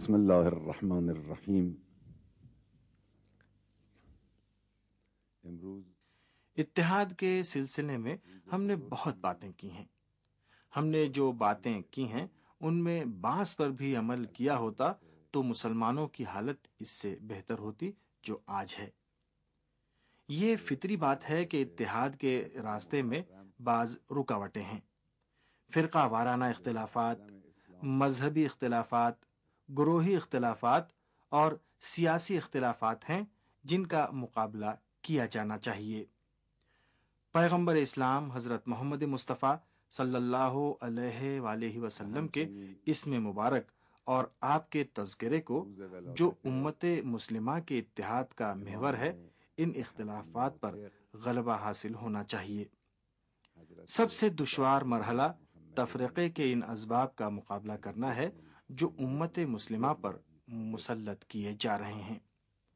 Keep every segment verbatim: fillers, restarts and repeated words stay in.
بسم اللہ الرحمن الرحیم۔ اتحاد کے سلسلے میں ہم نے بہت باتیں کی ہیں۔ ہم نے جو باتیں کی ہیں ان میں بعض پر بھی عمل کیا ہوتا تو مسلمانوں کی حالت اس سے بہتر ہوتی جو آج ہے۔ یہ فطری بات ہے کہ اتحاد کے راستے میں بعض رکاوٹیں ہیں۔ فرقہ وارانہ اختلافات، مذہبی اختلافات، گروہی اختلافات اور سیاسی اختلافات ہیں جن کا مقابلہ کیا جانا چاہیے۔ پیغمبر اسلام حضرت محمد مصطفیٰ صلی اللہ علیہ وآلہ وسلم کے اسم مبارک اور آپ کے تذکرے کو، جو امت مسلمہ کے اتحاد کا محور ہے، ان اختلافات پر غلبہ حاصل ہونا چاہیے۔ سب سے دشوار مرحلہ تفرقے کے ان اسباب کا مقابلہ کرنا ہے جو امت مسلمہ پر مسلط کیے جا رہے ہیں۔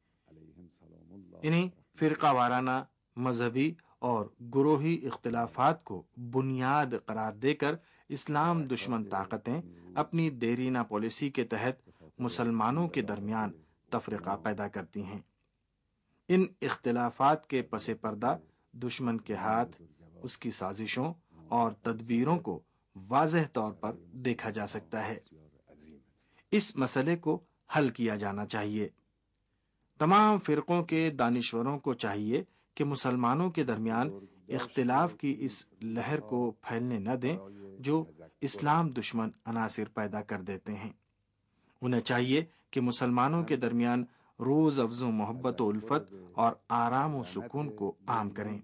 انہیں فرقہ وارانہ، مذہبی اور گروہی اختلافات کو بنیاد قرار دے کر اسلام دشمن طاقتیں اپنی دیرینہ پالیسی کے تحت مسلمانوں کے درمیان تفرقہ پیدا کرتی ہیں۔ ان اختلافات کے پس پردہ دشمن کے ہاتھ، اس کی سازشوں اور تدبیروں کو واضح طور پر دیکھا جا سکتا ہے۔ اس مسئلے کو حل کیا جانا چاہیے۔ تمام فرقوں کے دانشوروں کو چاہیے کہ مسلمانوں کے درمیان اختلاف کی اس لہر کو پھیلنے نہ دیں جو اسلام دشمن عناصر پیدا کر دیتے ہیں۔ انہیں چاہیے کہ مسلمانوں کے درمیان روز افزوں محبت و الفت اور آرام و سکون کو عام کریں۔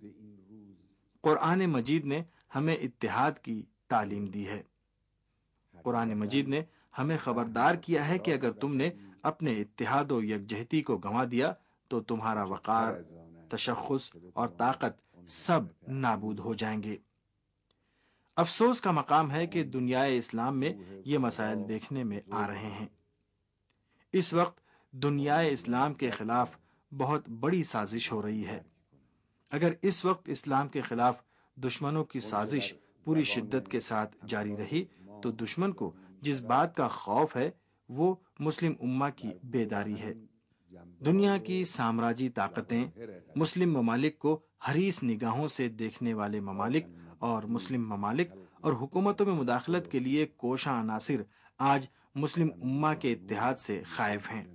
قرآن مجید نے ہمیں اتحاد کی تعلیم دی ہے۔ قرآن مجید نے ہمیں خبردار کیا ہے کہ اگر تم نے اپنے اتحاد و یکجہتی کو گنوا دیا تو تمہارا وقار، تشخص اور طاقت سب نابود ہو جائیں گے۔ افسوس کا مقام ہے کہ دنیا اسلام میں یہ مسائل دیکھنے میں آ رہے ہیں۔ اس وقت دنیا اسلام کے خلاف بہت بڑی سازش ہو رہی ہے۔ اگر اس وقت اسلام کے خلاف دشمنوں کی سازش پوری شدت کے ساتھ جاری رہی تو دشمن کو جس بات کا خوف ہے وہ مسلم امہ کی بیداری ہے۔ دنیا کی سامراجی طاقتیں مسلم ممالک کو حریص نگاہوں سے دیکھنے والے ممالک اور مسلم ممالک اور حکومتوں میں مداخلت کے لیے کوشاں عناصر آج مسلم امہ کے اتحاد سے خائف ہیں۔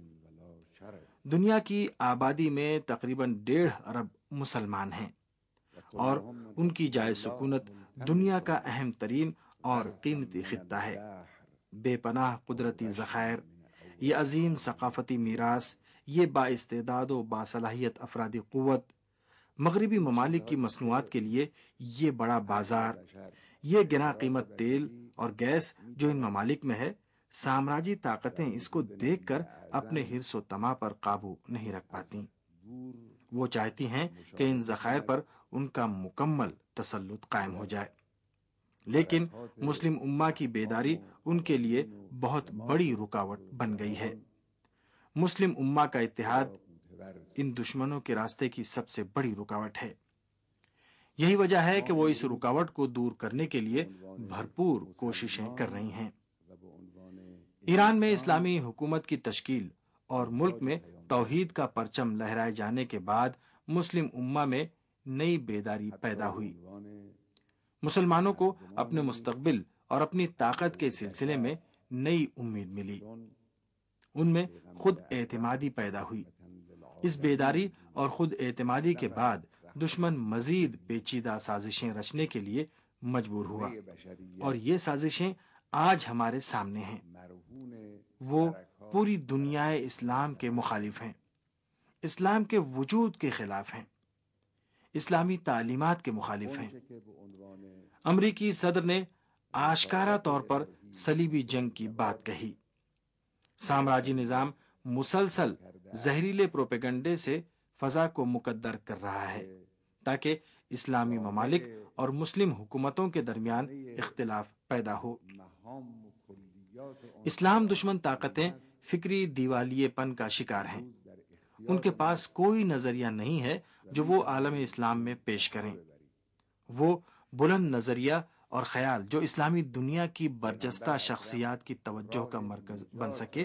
دنیا کی آبادی میں تقریباً ڈیڑھ ارب مسلمان ہیں اور ان کی جائے سکونت دنیا کا اہم ترین اور قیمتی خطہ ہے۔ بے پناہ قدرتی ذخائر، یہ عظیم ثقافتی میراث، یہ بااستعداد و باصلاحیت افرادی قوت، مغربی ممالک کی مصنوعات کے لیے یہ بڑا بازار، یہ گنا قیمت تیل اور گیس جو ان ممالک میں ہے، سامراجی طاقتیں اس کو دیکھ کر اپنے حرص و طمع پر قابو نہیں رکھ پاتی۔ وہ چاہتی ہیں کہ ان ذخائر پر ان کا مکمل تسلط قائم ہو جائے، لیکن مسلم امہ کی بیداری ان کے لیے بہت بڑی رکاوٹ بن گئی ہے۔ مسلم امہ کا اتحاد ان دشمنوں کے راستے کی سب سے بڑی رکاوٹ ہے۔ یہی وجہ ہے کہ وہ اس رکاوٹ کو دور کرنے کے لیے بھرپور کوششیں کر رہی ہیں۔ ایران میں اسلامی حکومت کی تشکیل اور ملک میں توحید کا پرچم لہرائے جانے کے بعد مسلم امہ میں نئی بیداری پیدا ہوئی۔ مسلمانوں کو اپنے مستقبل اور اپنی طاقت کے سلسلے میں نئی امید ملی۔ ان میں خود اعتمادی پیدا ہوئی۔ اس بیداری اور خود اعتمادی کے بعد دشمن مزید پیچیدہ سازشیں رچنے کے لیے مجبور ہوا، اور یہ سازشیں آج ہمارے سامنے ہیں۔ وہ پوری دنیا اسلام کے مخالف ہیں، اسلام کے وجود کے خلاف ہیں، اسلامی تعلیمات کے مخالف ہیں۔ امریکی صدر نے آشکارا طور پر صلیبی جنگ کی بات کہی۔ سامراجی نظام مسلسل زہریلے پروپیگنڈے سے فضا کو مکدر کر رہا ہے تاکہ اسلامی ممالک اور مسلم حکومتوں کے درمیان اختلاف پیدا ہو۔ اسلام دشمن طاقتیں فکری دیوالیے پن کا شکار ہیں۔ ان کے پاس کوئی نظریہ نہیں ہے جو وہ عالم اسلام میں پیش کریں۔ وہ بلند نظریہ اور خیال جو اسلامی دنیا کی برجستہ شخصیات کی توجہ کا مرکز بن سکے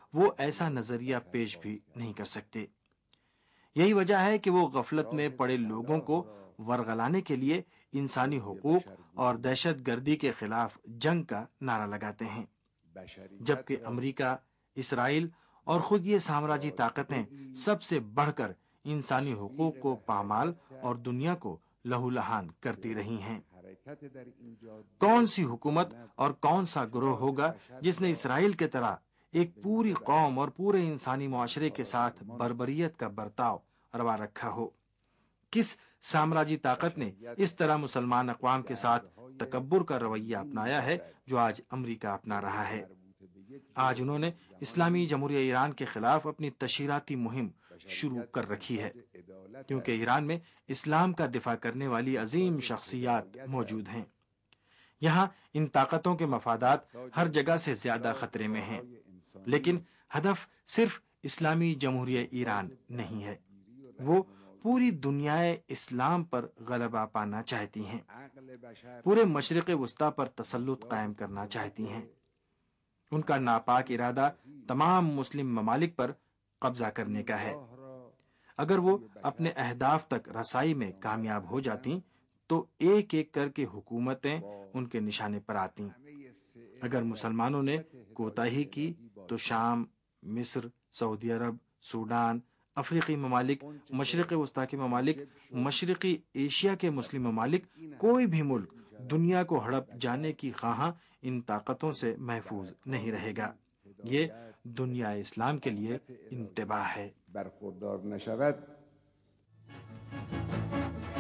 وہ ایسا نظریہ پیش بھی نہیں کر سکتے۔ یہی وجہ ہے کہ وہ غفلت میں پڑے لوگوں کو ورغلانے کے لیے انسانی حقوق اور دہشت گردی کے خلاف جنگ کا نعرہ لگاتے ہیں، جبکہ امریکہ، اسرائیل اور خود یہ سامراجی طاقتیں سب سے بڑھ کر انسانی حقوق کو پامال اور دنیا کو لہو لہان کرتی رہی ہیں۔ کون سی حکومت اور کون سا گروہ ہوگا جس نے اسرائیل کے طرح ایک پوری قوم اور پورے انسانی معاشرے کے ساتھ بربریت کا برتاؤ روا رکھا ہو؟ کس سامراجی طاقت نے اس طرح مسلمان اقوام کے ساتھ تکبر کا رویہ اپنایا ہے جو آج امریکہ اپنا رہا ہے؟ آج انہوں نے اسلامی جمہوریہ ایران کے خلاف اپنی تشہیراتی مہم شروع کر رکھی ہے، کیونکہ ایران میں اسلام کا دفاع کرنے والی عظیم شخصیات موجود ہیں۔ یہاں ان طاقتوں کے مفادات ہر جگہ سے زیادہ خطرے میں ہیں، لیکن ہدف صرف اسلامی جمہوریہ ایران نہیں ہے، وہ پوری دنیا اسلام پر غلبہ پانا چاہتی ہیں، پورے مشرق وسطی پر تسلط قائم کرنا چاہتی ہیں۔ ان کا ناپاک ارادہ تمام مسلم ممالک پر قبضہ کرنے کا ہے۔ اگر وہ اپنے اہداف تک رسائی میں کامیاب ہو جاتی تو ایک ایک کر کے حکومتیں ان کے نشانے پر آتی۔ اگر مسلمانوں نے کوتاہی کی تو شام، مصر، سعودی عرب، سوڈان، افریقی ممالک، مشرق وسطی کے ممالک، مشرقی ایشیا کے مسلم ممالک، کوئی بھی ملک دنیا کو ہڑپ جانے کی خواہاں ان طاقتوں سے محفوظ نہیں رہے گا۔ یہ دنیا اسلام کے لیے انتباہ ہے۔ برخوردار نشود